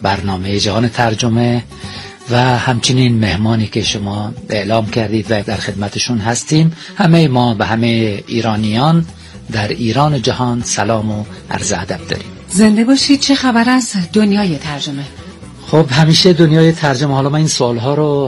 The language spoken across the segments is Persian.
برنامه جهان ترجمه و همچنین مهمانی که شما اعلام کردید و در خدمتشون هستیم. همه ما به همه ایرانیان در ایران و جهان سلام و عرض ادب داریم. زنده باشید. چه خبر از دنیای ترجمه؟ خب همیشه دنیای ترجمه، حالا ما این سوالها رو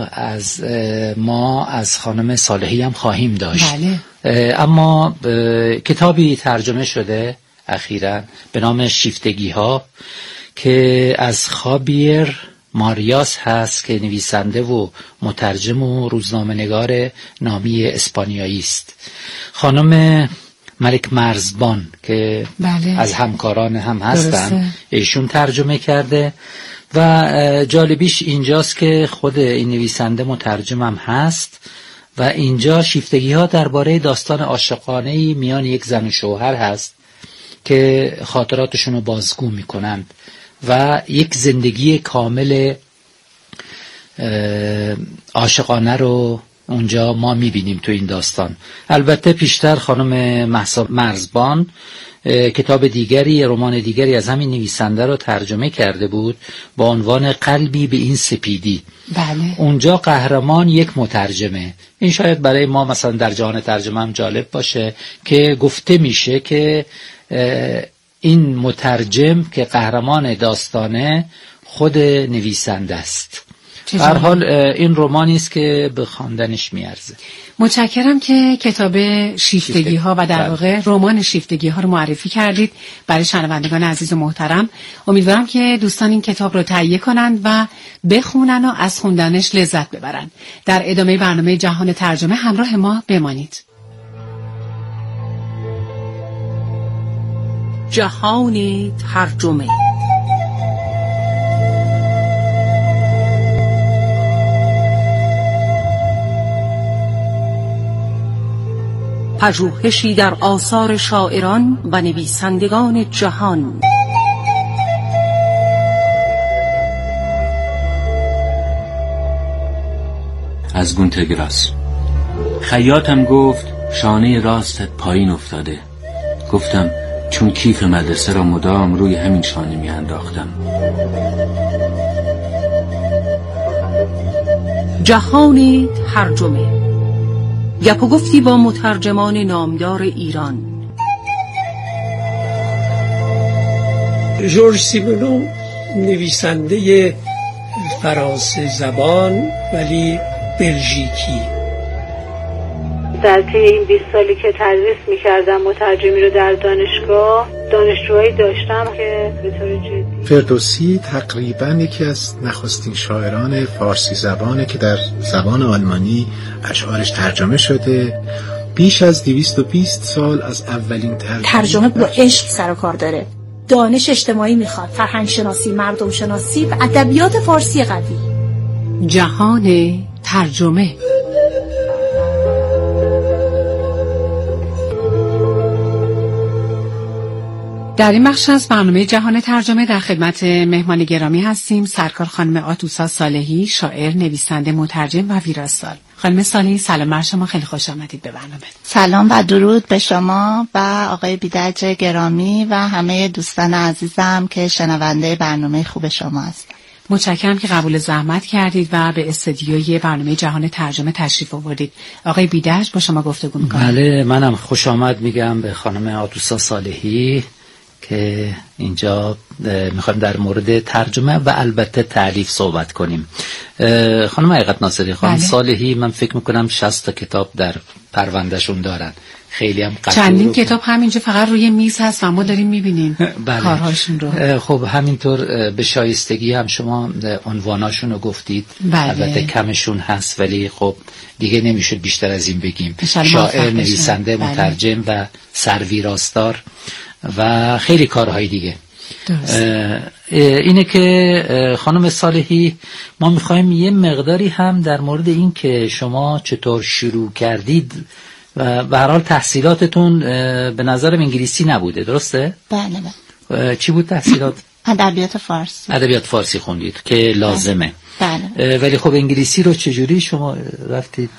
از خانم صالحی هم خواهیم داشت. بله. اما کتابی ترجمه شده اخیراً به نام شیفتگی ها که از خابیر ماریاس هست که نویسنده و مترجم و روزنامه‌نگار نامی اسپانیایی است. خانم ملک مرزبان که بله. از همکاران هم هستن، ایشون ترجمه کرده و جالبیش اینجاست که خود این نویسنده مترجم هم هست و اینجا شیفتگی ها درباره داستان عاشقانه‌ای میان یک زن و شوهر هست که خاطراتشون رو بازگو میکنند و یک زندگی کامل عاشقانه رو اونجا ما میبینیم تو این داستان. البته پیشتر خانم مهسا مرزبان کتاب دیگری، رمان دیگری از همین نویسنده رو ترجمه کرده بود با عنوان قلبی به این سپیدی. بله. اونجا قهرمان یک مترجمه. این شاید برای ما مثلا در جهان ترجمه هم جالب باشه که گفته میشه که این مترجم که قهرمان داستانه خود نویسنده است. به هر حال این رمانی است که به خواندنش میارزه. متشکرم که کتاب شیفتگی ها و در واقع رمان شیفتگی ها رو معرفی کردید برای شنوندگان عزیز و محترم. امیدوارم که دوستان این کتاب رو تهیه کنند و بخونن و از خوندنش لذت ببرن. در ادامه برنامه جهان ترجمه همراه ما بمانید. جهان ترجمه. پژوهشی در آثار شاعران و نویسندگان جهان. از گونتر گراس. خیاطم گفت شانه راستت پایین افتاده. گفتم چون کیف مدرسه را مدام روی همین شانه می انداختم. جهان ترجمه. گپ و گفتی با مترجمان نامدار ایران. ژورژ سیمونو نویسنده فرانسه زبان ولی بلژیکی. در طی این 20 سالی که تدریس می‌کردم مترجمی رو در دانشگاه، دانشجوهایی داشتم که به طور جدی. فردوسی تقریباً یکی از نخستین شاعران فارسی زبانه که در زبان آلمانی اشعارش ترجمه شده. بیش از 220 سال از اولین ترجمه با عشق سر و کار داره. دانش اجتماعی میخواد، فرهنگ شناسی، مردم شناسی و ادبیات فارسی قوی. جهان ترجمه. در این بخش از برنامه جهان ترجمه در خدمت مهمان گرامی هستیم. سرکار خانم آتوسا صالحی، شاعر، نویسنده، مترجم و ویراستار. خانم صالحی سلام بر شما، خیلی خوش آمدید به برنامه. سلام و درود به شما و آقای بیدرج گرامی و همه دوستان عزیزم که شنونده برنامه خوب شما هستند. متشکرم که قبول زحمت کردید و به استودیوی برنامه جهان ترجمه تشریف آوردید. آقای بیدرج با شما گفتگو می‌کنم. بله، منم خوش آمد میگم به خانم آتوسا صالحی که اینجا میخوایم در مورد ترجمه و البته تالیف صحبت کنیم. خانم حقیقت ناصری، خانم صالحی من فکر میکنم 60 تا کتاب در پروندهشون دارن. خیلی هم چندین کتاب همینجا فقط روی میز هست و ما داریم میبینیم کارهاشون رو. خب همینطور به شایستگی هم شما عنواناشون رو گفتید. البته کمشون هست ولی خب دیگه نمیشه بیشتر از این بگیم. شاعر، نویسنده، مترجم و سرویراستار و خیلی کارهای دیگه. اینه که خانم صالحی ما میخوایم یه مقداری هم در مورد این که شما چطور شروع کردید و به هر حال تحصیلاتتون به نظرم انگلیسی نبوده، درسته؟ بله. چی بود تحصیلات؟ ادبیات فارسی. ادبیات فارسی خوندید که لازمه. بله. ولی خب انگلیسی رو چجوری شما رفتید؟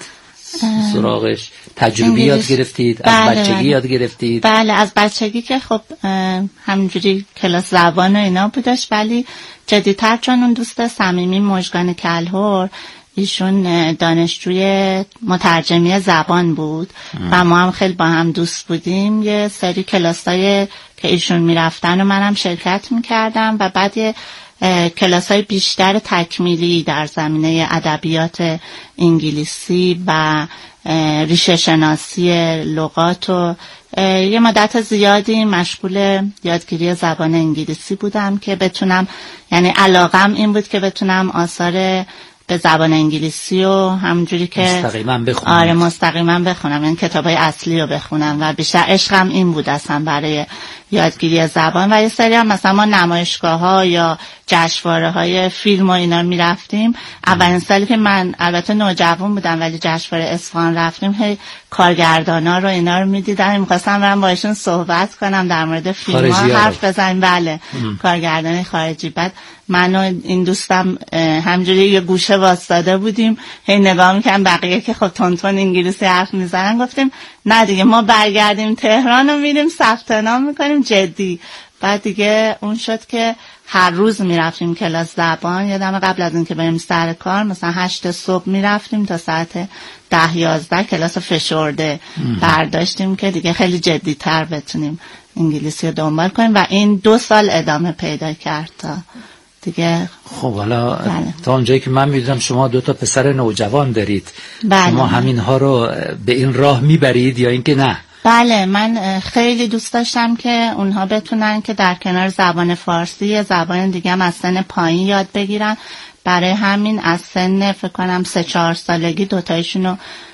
سراغش؟ تجربی یاد گرفتید؟ از بچگی یاد گرفتید؟ بله از بچگی که خب همینجوری کلاس زبان و اینا بودش، ولی جدی‌تر چون اون دوست صمیمی مژگان کلهر ایشون دانشجوی مترجمی زبان بود و ما هم خیلی با هم دوست بودیم. یه سری کلاسای که ایشون میرفتن و منم شرکت میکردم و بعد یه کلاسای بیشتر تکمیلی در زمینه ادبیات انگلیسی و ریشه شناسی لغات و یه مدت زیادی مشغول یادگیری زبان انگلیسی بودم که بتونم، یعنی علاقم این بود که بتونم آثار به زبان انگلیسی و همونجوری که مستقیما بخونم. آره مستقیما بخونم، یعنی کتابای اصلی رو بخونم و بیشتر عشقم این بود اصلا برای یادگیری زبان. و یه سری هم مثلا ما نمایشگاه‌ها یا جشنواره‌های فیلم و اینا می‌رفتیم. اولین سالی که من البته نوجوان بودم ولی جشنواره اصفهان رفتیم، هی کارگردانا رو اینا رو می‌دیدم، می‌خواستم برم باهاشون صحبت کنم در مورد فیلم‌ها حرف بزنیم. بله کارگردان خارجی. بعد من و این دوستم همجوری یه گوشه واسطاده بودیم، هی نگاه می‌کردیم بقیه که خب تون انگلیسی حرف می‌زنن، گفتیم نه دیگه ما برگردیم تهران و میریم ثبت نام می‌کنیم جدی. بعد دیگه اون شد که هر روز میرفتیم کلاس زبان. یادم قبل از اینکه بریم سر کار مثلا 8 صبح میرفتیم تا ساعت 10-11 کلاس فشرده برداشتیم که دیگه خیلی جدی‌تر بتونیم انگلیسی رو دنبال کنیم و این 2 سال ادامه پیدا کرد تا دیگه. خب حالا تا اونجایی که من میدونم شما 2 پسر نوجوان دارید. بله. شما همینها رو به این راه میبرید یا اینکه نه؟ بله من خیلی دوست داشتم که اونها بتونن که در کنار زبان فارسی زبان دیگه هم از سن پایین یاد بگیرن. برای همین از سن فکر کنم 3-4 سالگی 2 تایشونو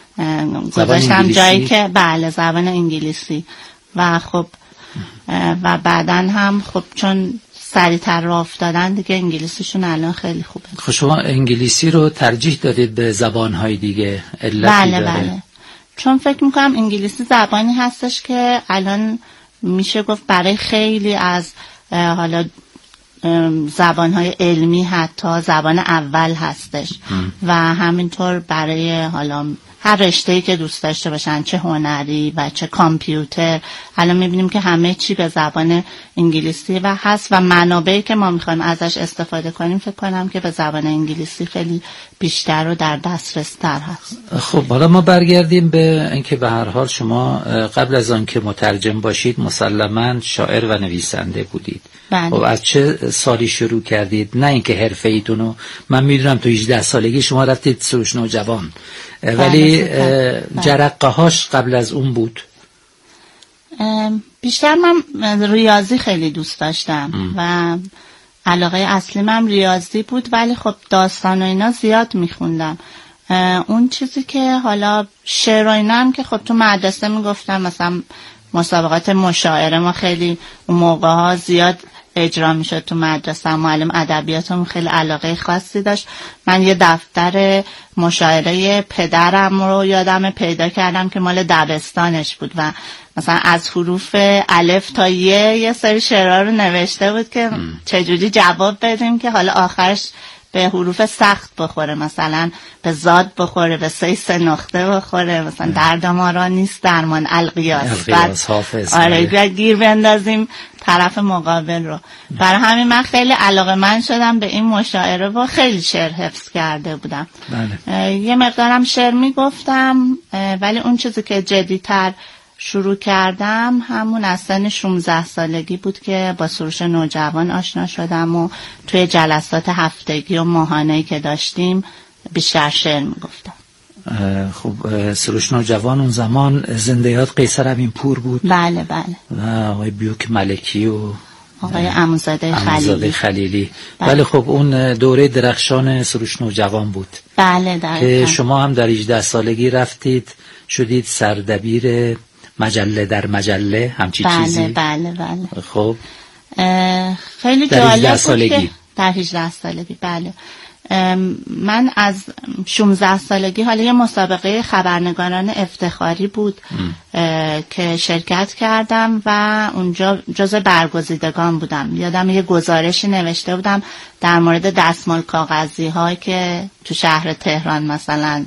گذاشتم جایی که بله زبان انگلیسی و خب و بعدن هم خب چون سریعتر راه افتادن دیگه انگلیسیشون الان خیلی خوبه. خب شما انگلیسی رو ترجیح دادید به زبانهای دیگه؟ علتی بله داره؟ بله چون فکر میکنم انگلیسی زبانی هستش که الان میشه گفت برای خیلی از حالا زبانهای علمی حتی زبان اول هستش و همینطور برای حالا هر رشته‌ای که دوست داشته باشن، چه هنری و چه کامپیوتر، الان میبینیم که همه چی به زبان انگلیسی و هست و منابعی که ما میخوایم ازش استفاده کنیم فکر کنم که به زبان انگلیسی خیلی بیشتر و در دسترس تر هست. خب حالا ما برگردیم به اینکه به هر حال شما قبل از آن که مترجم باشید مسلماً شاعر و نویسنده بودید. بله. خب از چه سالی شروع کردید؟ نه اینکه حرفه‌ایتون رو من میدونم تو 18 سالگی شما رفتید سروش نوجوان، ولی جرقه هاش قبل از اون بود؟ بیشتر من ریاضی خیلی دوست داشتم و علاقه اصلی من ریاضی بود، ولی خب داستان و اینا زیاد میخوندم. اون چیزی که حالا شعر و اینا هم که خب تو مدرسه میگفتم، مثلا مسابقات مشاعره ما خیلی اون موقع ها زیاد اجرا میشد تو مدرسه. معلم ادبیاتم خیلی علاقه خاصی داشت. من یه دفتر مشاعره پدرم رو یادم پیدا کردم که مال دبستانش بود و مثلا از حروف الف تا یه سری شعرها رو نوشته بود که چجوری جواب بدیم که حالا آخرش به حروف سخت بخوره، مثلا به زاد بخوره، به 3 نقطه بخوره، مثلا درد ما را نیست درمان القیاس حافظ. آره گیر بندازیم طرف مقابل رو. برای همین من خیلی علاقه‌مند شدم به این مشاعره و خیلی شعر حفظ کرده بودم. بله. یه مقدارم شعر میگفتم، ولی اون چیزی که جدی‌تر شروع کردم همون از سن 16 سالگی بود که با سروش نوجوان آشنا شدم و توی جلسات هفتگی و ماهانه‌ای که داشتیم بیشتر شعر میگفتم. خب سروش نوجوان اون زمان زنده‌یاد قیصر امینپور بود. بله بله. و آقای بیوک ملکی و آقای عموزاده خلیلی. بله. خب اون دوره درخشان سروش نوجوان بود. بله دقیقاً. که شما هم در 18 سالگی رفتید شدید سردبیر مجله در مجله همچی چیزی. بله بله. خب خیلی در جالب 18 سالگی. بود که در 18 سالگی بله. من از 16 سالگی حالا یه مسابقه خبرنگاران افتخاری بود که شرکت کردم و اونجا جزو برگزیدگان بودم. یادم یه گزارشی نوشته بودم در مورد دستمال کاغذی هایی که تو شهر تهران مثلا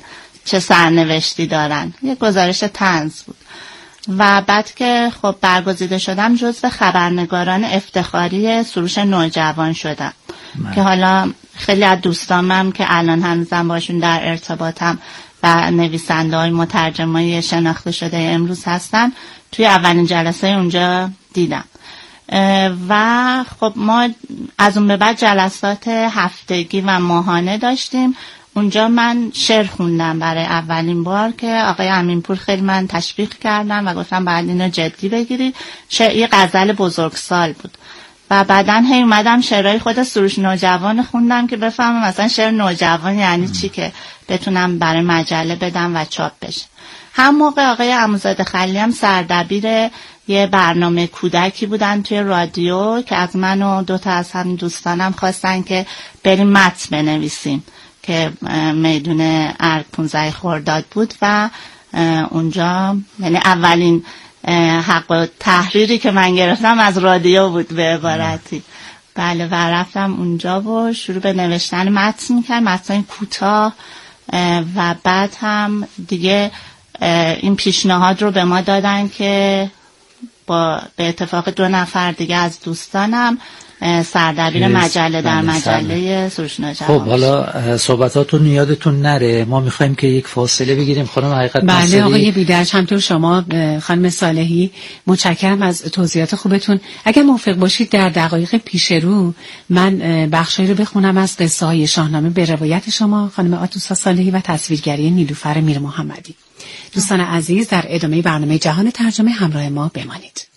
چه سرنوشتی دارن. یه گزارش طنز بود. و بعد که خب برگزیده شدم جزو خبرنگاران افتخاری سروش نوجوان شدم که حالا خیلی از دوستانم که الان هنوزم باشون در ارتباطم و نویسنده های مترجمای شناخته شده امروز هستن توی اولین جلسه اونجا دیدم. و خب ما از اون به بعد جلسات هفتگی و ماهانه داشتیم. اونجا من شعر خوندم برای اولین بار که آقای امینپور خیلی من تشویق کردن و گفتم باید اینو جدی بگیری. یه غزل بزرگسال بود و بعدن هی اومدم شعرهای خود سروش نوجوان خوندم که بفهمم مثلا شعر نوجوان یعنی چی که بتونم برای مجله بدم و چاپ بشه. هم موقع آقای عموزاده خلیلی هم سردبیر یه برنامه کودکی بودن توی رادیو که از من و 2 تا از هم دوستانم خواستن که بریم متن بنویسیم که میدون ارگ 15 خرداد بود و اونجا یعنی اولین حق و تحریری که من گرفتم از رادیو بود به عبارتی. بله و رفتم اونجا و شروع به نوشتن متن میکرد، متن کوتاه. و بعد هم دیگه این پیشنهاد رو به ما دادن که به اتفاق 2 نفر دیگه از دوستانم سردبیر مجله در مجله سروش نوجوان. خب حالا صحبتاتون یادتون نره، ما میخوایم که یک فاصله بگیریم. خانم حقیقت بله آقای بیدرج، همطور شما خانم صالحی، متشکرم از توضیحات خوبتون. اگر موافق باشید در دقایق پیش رو من بخشایی رو بخونم از قصه های شاهنامه به روایت شما خانم آتوسا صالحی و تصویرگری نیلوفر میر محمدی. دوستان عزیز، در ادامه برنامه جهان ترجمه همراه ما بمانید.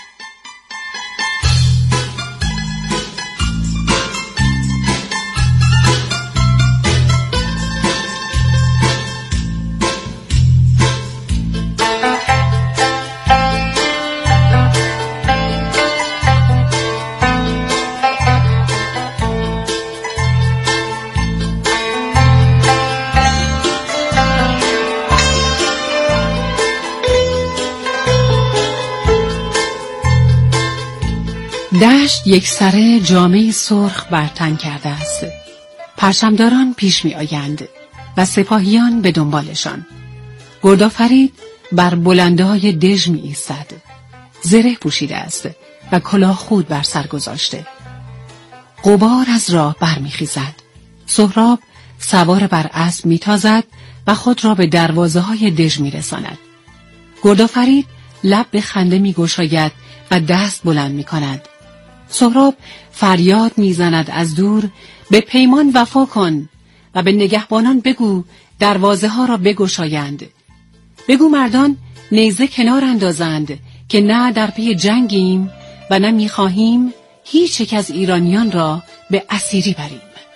دشت یک سره جامه سرخ بر تن کرده است. پرچمداران پیش می آیند و سپاهیان به دنبالشان. گردآفرید بر بلنده‌های دژ می ایستد. زره پوشیده است و کلاه خود بر سر گذاشته. غبار از راه برمی خیزد. سهراب سوار بر اسب می تازد و خود را به دروازه های دژ می رساند. گردآفرید لب به خنده می گشاید و دست بلند می کند. سهراب فریاد میزند از دور: به پیمان وفا کن و به نگهبانان بگو دروازه ها را بگشایند. بگو مردان نیزه کنار اندازند که نه در پی جنگیم و نه میخواهیم هیچ یک از ایرانیان را به اسیری بریم.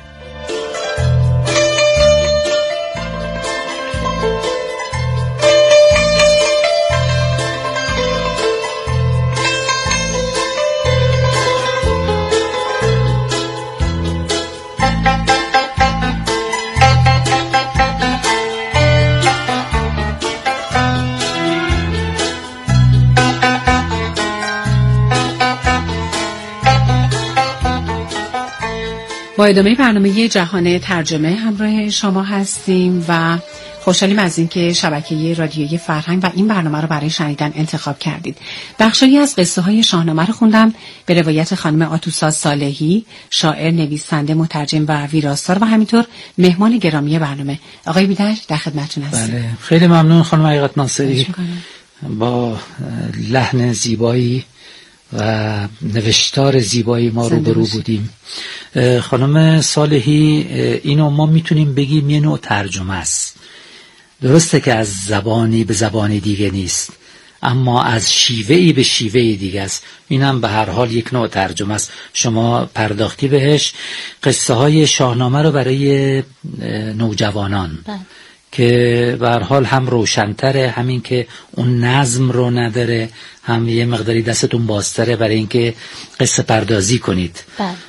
با ادامه برنامه جهان ترجمه همراه شما هستیم و خوشحالیم از اینکه شبکه رادیویی فرهنگ و این برنامه رو برای شنیدن انتخاب کردید. بخشی از قصه های شاهنامه رو خوندم به روایت خانم آتوسا صالحی، شاعر، نویسنده، مترجم و ویراستار و همینطور مهمان گرامی برنامه. آقای بیدرج در خدمتتون هستیم. بله، خیلی ممنون خانم حقیقت ناصری، با لحن زیبایی و نوشتار زیبایی ما روبرو بودیم. خانم صالحی، اینو ما میتونیم بگیم یه نوع ترجمه است. درسته که از زبانی به زبانی دیگه نیست، اما از شیوهی به شیوه دیگه است. اینم به هر حال یک نوع ترجمه است. شما پرداختی بهش. قصه های شاهنامه رو برای نوجوانان که به هر حال هم روشن‌تره، همین که اون نظم رو نداره، هم یه مقداری دستتون بازتره برای اینکه قصه پردازی کنید.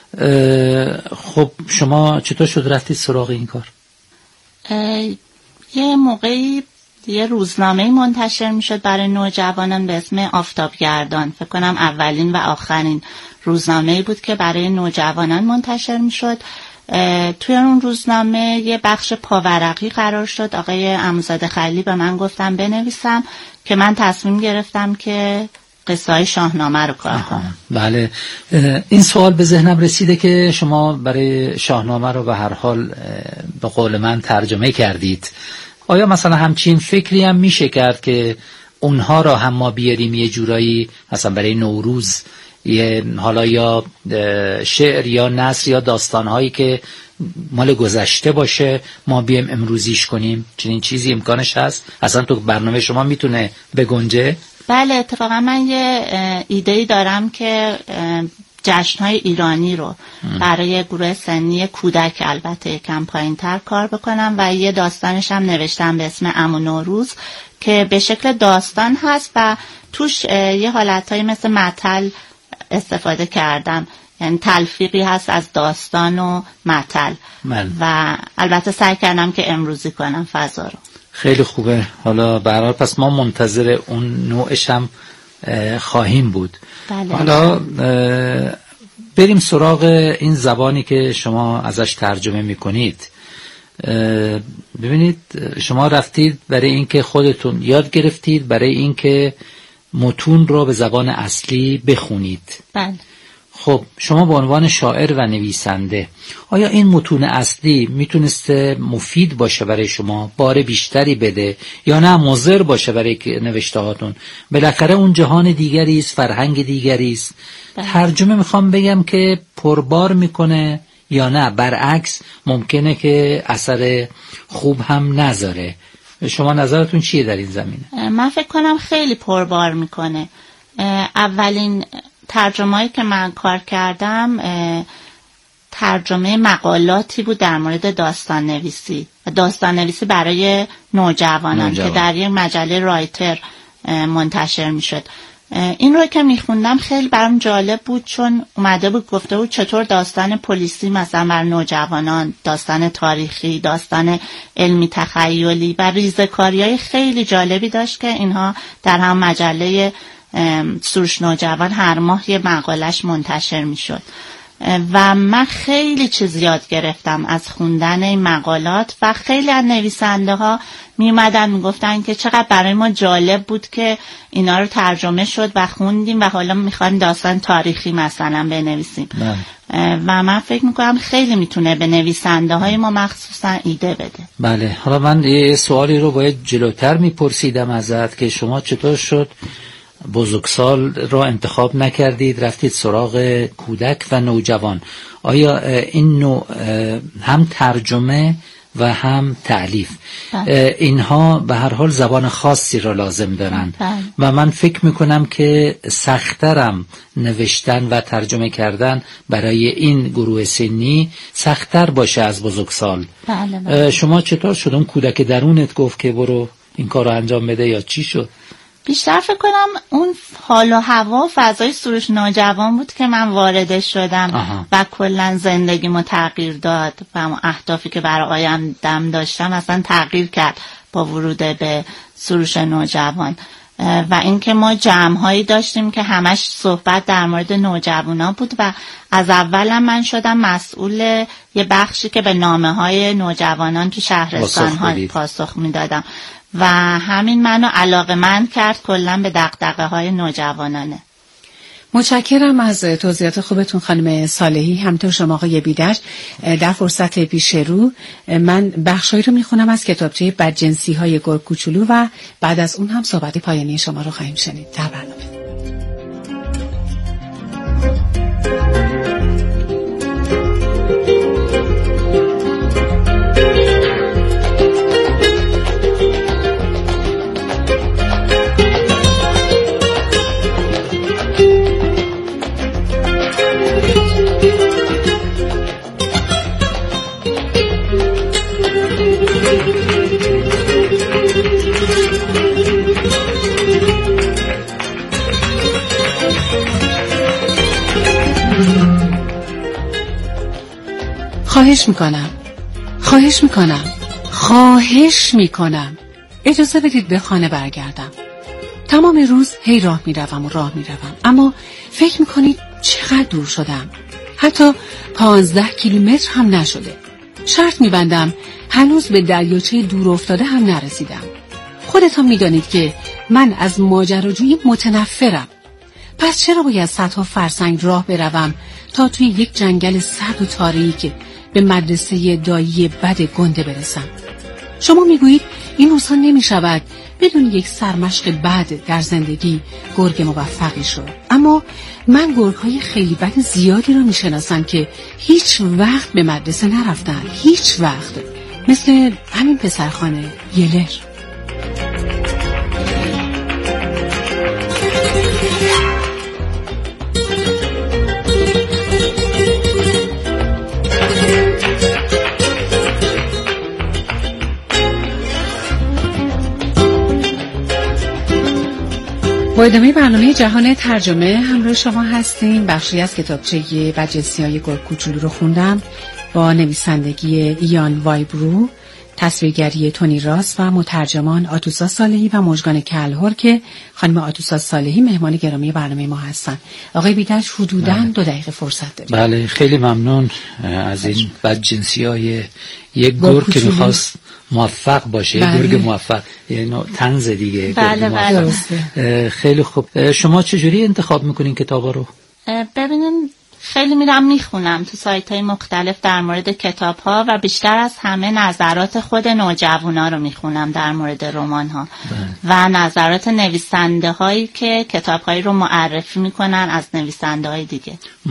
خب شما چطور شد رفتید سراغ این کار؟ یه موقعی یه روزنامه منتشر میشد برای نوجوانان به اسم آفتابگردان. فکر کنم اولین و آخرین روزنامه‌ای بود که برای نوجوانان منتشر میشد توی اون روزنامه یه بخش پاورقی قرار شد. آقای عموزاده خلیلی به من گفتم بنویسم که من تصمیم گرفتم که قصه های شاهنامه رو کار کنم. بله، این سوال به ذهنم رسیده که شما برای شاهنامه رو به هر حال به قول من ترجمه کردید. آیا مثلا همچین فکری هم میشه کرد که اونها را هم ما بیاریم یه جورایی مثلا برای نوروز، یه حالا یا شعر یا نثر یا داستانهایی که مال گذشته باشه ما بیایم امروزیش کنیم؟ چنین چیزی امکانش هست؟ اصلا تو برنامه شما میتونه بگنجه؟ بله، اتفاقا من یه ایده‌ای دارم که جشن‌های ایرانی رو برای گروه سنی کودک البته یکم پایین‌تر کار بکنم و یه داستانش هم نوشتم به اسم عمو نوروز که به شکل داستان هست و توش یه حالتایی مثل متل استفاده کردم، یعنی تلفیقی هست از داستان و متل و البته سعی کردم که امروزی کنم فضا رو. خیلی خوبه. حالا برای پس ما منتظر اون نوعش هم خواهیم بود. بله. حالا بریم سراغ این زبانی که شما ازش ترجمه میکنید. ببینید شما رفتید برای اینکه خودتون یاد گرفتید برای اینکه متون رو به زبان اصلی بخونید. بله. خب شما به عنوان شاعر و نویسنده آیا این متون اصلی میتونسته مفید باشه برای شما، بار بیشتری بده، یا نه مضر باشه برای نوشته هاتون؟ بالاخره اون جهان دیگری است، فرهنگ دیگری است. ترجمه میخوام بگم که پربار میکنه یا نه برعکس ممکنه که اثر خوب هم نذاره. شما نظرتون چیه در این زمینه؟ من فکر کنم خیلی پربار میکنه. اولین ترجمه‌ای که من کار کردم ترجمه مقالاتی بود در مورد داستان نویسی برای نوجوانان که در یک مجله رایتر منتشر میشد. این رو که میخوندم خیلی برام جالب بود، چون اومده بود گفته بود چطور داستان پلیسی مثلا بر نوجوانان، داستان تاریخی، داستان علمی تخیلی و ریزه‌کاری‌های خیلی جالبی داشت که اینها در هم مجله سروش نوجوان هر ماه یه مقالش منتشر میشد و من خیلی چیز یاد گرفتم از خوندن این مقالات و خیلی از نویسنده ها می اومدن می گفتن که چقدر برای ما جالب بود که اینا رو ترجمه شد و خوندیم و حالا میخوایم داستان تاریخی مثلا بنویسیم. و من فکر میکنم خیلی میتونه به نویسنده های ما مخصوصا ایده بده. بله، حالا من یه سوالی رو باید جلوتر میپرسیدم ازت که شما چطور شد بزرگسال را انتخاب نکردید رفتید سراغ کودک و نوجوان؟ آیا این نوع هم ترجمه و هم تألیف اینها به هر حال زبان خاصی را لازم دارن و من فکر میکنم که سخت‌ترم نوشتن و ترجمه کردن برای این گروه سنی سخت‌تر باشه از بزرگسال. شما چطور شد؟ اون کودک درونت گفت که برو این کار رو انجام بده یا چی شد؟ بیشتر فکر کنم اون حال و هوا فضای سروش نوجوان بود که من وارد شدم و کلا زندگیمو تغییر داد و اون اهدافی که برای آیندم داشتم اصلا تغییر کرد با ورود به سروش نوجوان. و اینکه ما جمع‌هایی داشتیم که همش صحبت در مورد نوجوانا بود و از اولم من شدم مسئول یه بخشی که به نامه‌های نوجوانان تو شهرستان‌ها پاسخ میدادم و همین منو علاقه‌مند کرد کلاً به دغدغه‌های نوجوانانه. متشکرم از توضیحات خوبتون خانم صالحی. همینطور شما آقای بیدر. در فرصت پیش رو من بخشایی رو میخونم از کتابچه بدجنسی‌های گرگ کوچولو و بعد از اون هم صحبت پایانی شما رو خواهیم شنید در برنامه. خواهش میکنم اجازه بدید به خانه برگردم. تمام روز هی راه میروم اما فکر میکنید چقدر دور شدم؟ حتی 15 کیلومتر هم نشده. شرط می‌بندم هنوز به دریاچه دور افتاده هم نرسیدم. خودتان می‌دانید که من از ماجراجویی متنفرم. پس چرا باید صدها فرسنگ راه بروم تا توی یک جنگل سرد و تاریک به مدرسه دایی بد گنده برسم؟ شما میگویید این روزها نمیشود بدون یک سرمشق بد در زندگی گرگ موفقی شد. اما من گرگ‌های خیلی بد زیادی رو میشناسم که هیچ وقت به مدرسه نرفتن، هیچ وقت، مثل همین پسرخانه یلر. با ادامه برنامه جهان ترجمه همراه شما هستیم. بخشی از کتابچه بدجنسی‌های گرگ کوچولو رو خوندم با نویسندگی ایان وایبرو، تصویرگری تونی راست و مترجمان آتوسا صالحی و مژگان کلهر که خانم آتوسا صالحی مهمان گرامی برنامه ما هستن. آقای بیدرج حدوداً 2 دقیقه فرصت داریم. بله، خیلی ممنون از این بدجنسی‌های یک گرگ که می‌خواست موفق باشه. بله. گرگ موفق یعنی طنز دیگه. بله بله. خیلی خوب. شما چجوری انتخاب میکنین کتابا رو؟ ببینیم خیلی میرم میخونم تو سایت‌های مختلف در مورد کتاب‌ها و بیشتر از همه نظرات خود نوجوانا رو میخونم در مورد رمان‌ها و نظرات نویسنده‌هایی که کتاب‌هایی رو معرفی میکنن از نویسنده‌های دیگه.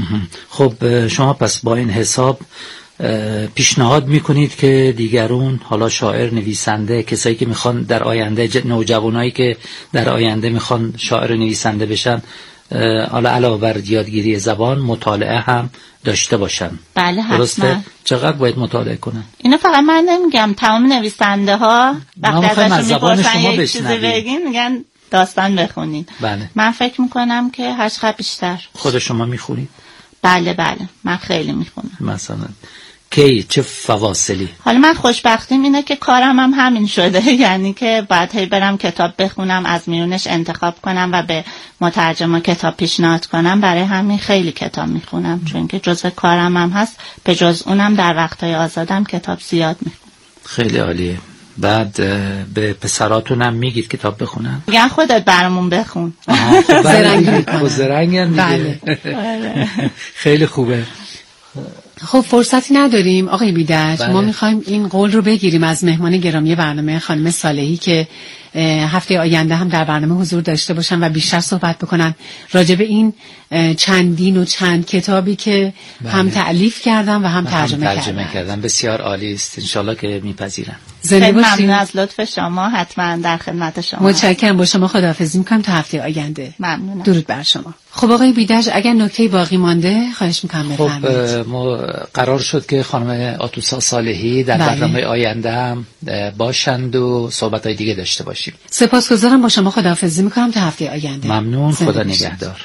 خب شما پس با این حساب پیشنهاد میکنید که دیگرون، حالا شاعر، نویسنده، کسایی که میخوان در آینده، نوجوانایی که در آینده میخوان شاعر نویسنده بشن، حالا علاوه بر یادگیری زبان مطالعه هم داشته باشن. بله حتما. درسته؟ چقدر باید مطالعه کنن؟ اینو فقط من نمیگم، تمام نویسنده ها وقتی ازشون میپرسن یک چیزی بگین میگن داستان بخونین. بله. من فکر میکنم که هر چقدر بیشتر. خود شما میخونید؟ بله بله، من خیلی میخونم. مثلا کی چه فواصلی؟ حالا من خوشبختیم اینه که کارم هم همین شده، یعنی که باید هی برم کتاب بخونم، از میونش انتخاب کنم و به مترجم کتاب پیشنهاد کنم. برای همین خیلی کتاب میخونم، چون که جزء کارم هم هست. به جز اونم در وقتهای آزادم کتاب زیاد میخونم. خیلی عالیه. بعد به پسراتونم میگید کتاب بخونن؟ میگن خودت برامون بخون. زرنگم دیگه. خیلی خوبه. خب فرصتی نداریم آقای بیدرج. ما میخوایم این قول رو بگیریم از مهمان گرامی برنامه خانم صالحی که هفته آینده هم در برنامه حضور داشته باشن و بیشتر صحبت بکنن راجع به این چندین و چند کتابی که هم تألیف کردن و هم ترجمه کردن. بسیار عالی است. انشالله که میپذیرن. خیلی ممنون از لطف شما. حتما در خدمت شما. متشکرم. با شما خداحافظی میکنم تا هفته آینده. ممنونم. درود بر شما. خب آقای بیدرج اگر نکته باقی مانده خواهش میکنم بفرمایید. خب ما قرار شد که خانم آتوسا صالحی در برنامه آینده هم باشند و صحبت‌های دیگه داشته باشیم. سپاسگزارم. با شما خداحافظی میکنم تا هفته آینده. ممنون. خدا نگهدار.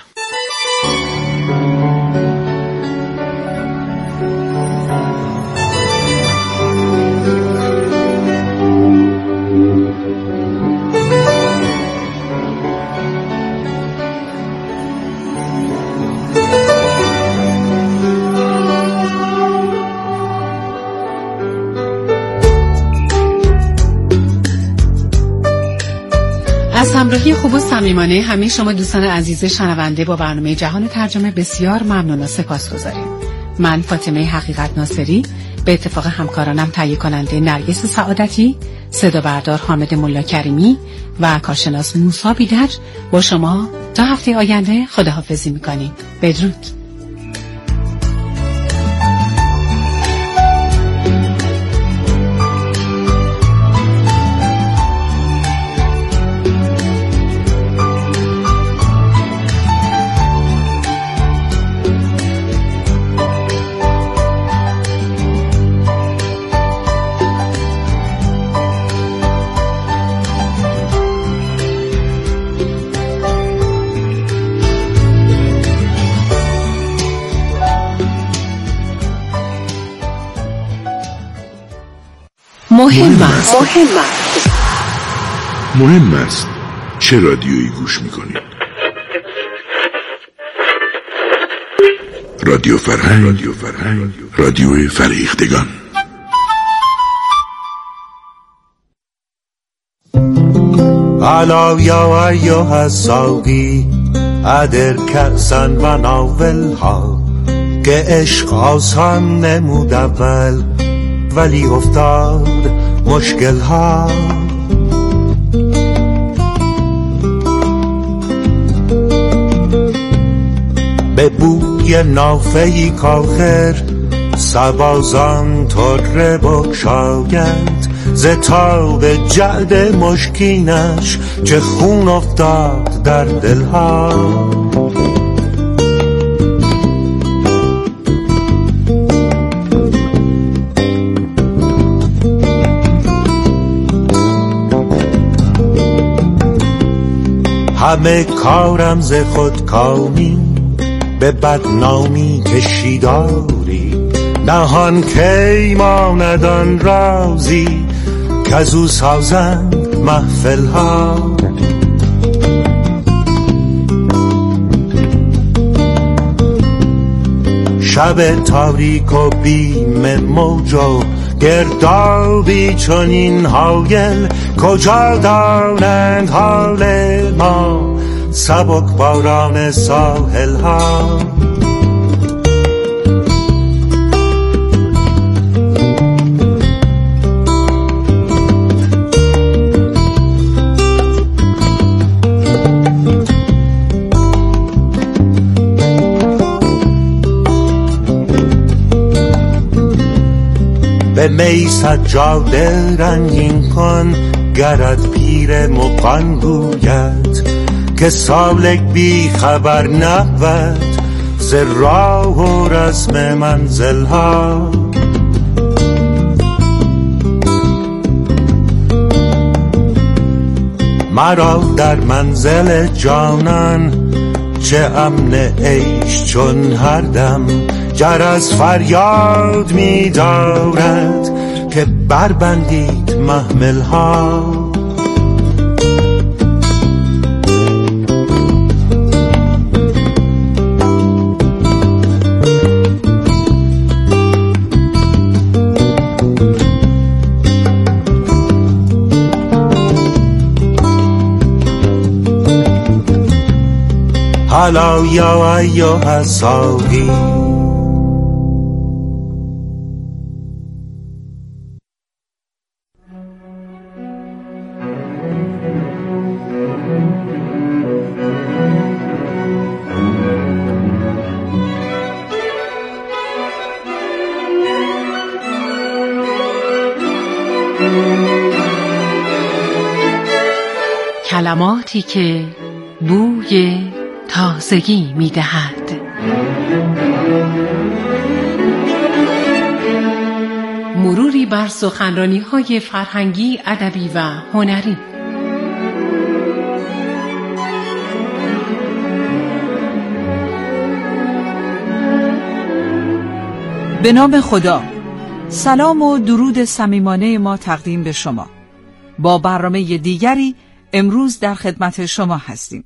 از همراهی خوب و صمیمانه همه شما دوستان عزیز شنونده با برنامه جهان ترجمه بسیار ممنون و سپاسگزاریم. من فاطمه حقیقت ناصری به اتفاق همکارانم تهیه کننده نرگس سعادتی، صدا بردار حامد ملا کریمی و کارشناس موسی بیدرج با شما تا هفته آینده خداحافظی میکنیم. بدرود. مهم است چه رادیویی گوش میکنید. رادیو فرهنگ، رادیو فریختگان. الا یا ایها الساقی ادر کأسا و ناولها، که عشق آسان نمود اول ولی افتاد مشکل ها. به بوی نافهی کاخر سبازان طره بگشاید، ز تاب جعد مشکینش چه خون افتاد در دلها. همه کارم ز خودکامی به بدنامی کشیداری، نهان کی ماند آن رازی که از او سازند محفل ها. شب تاریک و بیم موج و گردابی چنین هایل، کجا دانند حال ما سبک باران ساحل ها. به می سجاده رنگین کن گرت پیر مغان گوید، که سالک بی خبر نبود ز راه و رسم منزل ها. مرا در منزل جانان چه امن عیش چون هر دم جرس فریاد می دارد که بربندید محمل ها. الا یا ایها الساقی. کلماتی که بوی تازگی می دهد. مروری بر سخنرانی‌های فرهنگی، ادبی و هنری. به نام خدا، سلام و درود صمیمانه ما تقدیم به شما. با برنامه دیگری امروز در خدمت شما هستیم.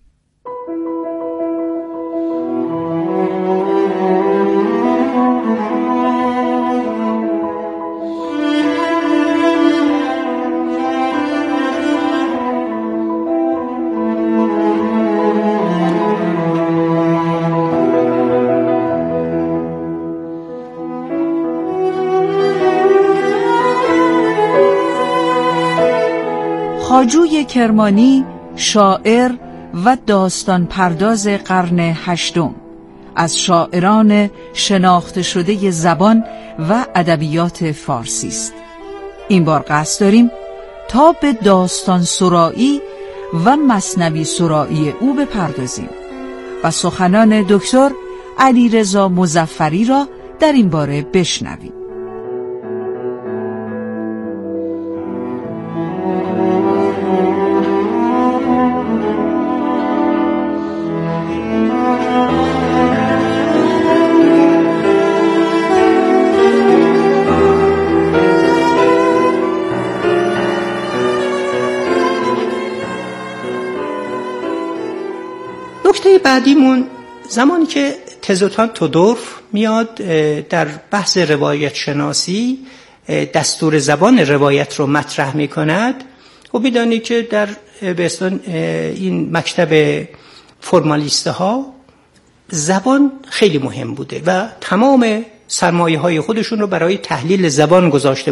خواجوی کرمانی، شاعر و داستان پرداز قرن هشتم، از شاعران شناخته شده زبان و ادبیات فارسی است. این بار قصد داریم تا به داستان سرایی و مثنوی سرایی او بپردازیم و سخنان دکتر علیرضا مظفری را در این باره بشنویم. نکته بعدیمون زمانی که تزوتان تودورف میاد در بحث روایت شناسی دستور زبان روایت رو مطرح میکند و بدانید که در این مکتب فرمالیسته ها زبان خیلی مهم بوده و تمام سرمایه های خودشون رو برای تحلیل زبان گذاشته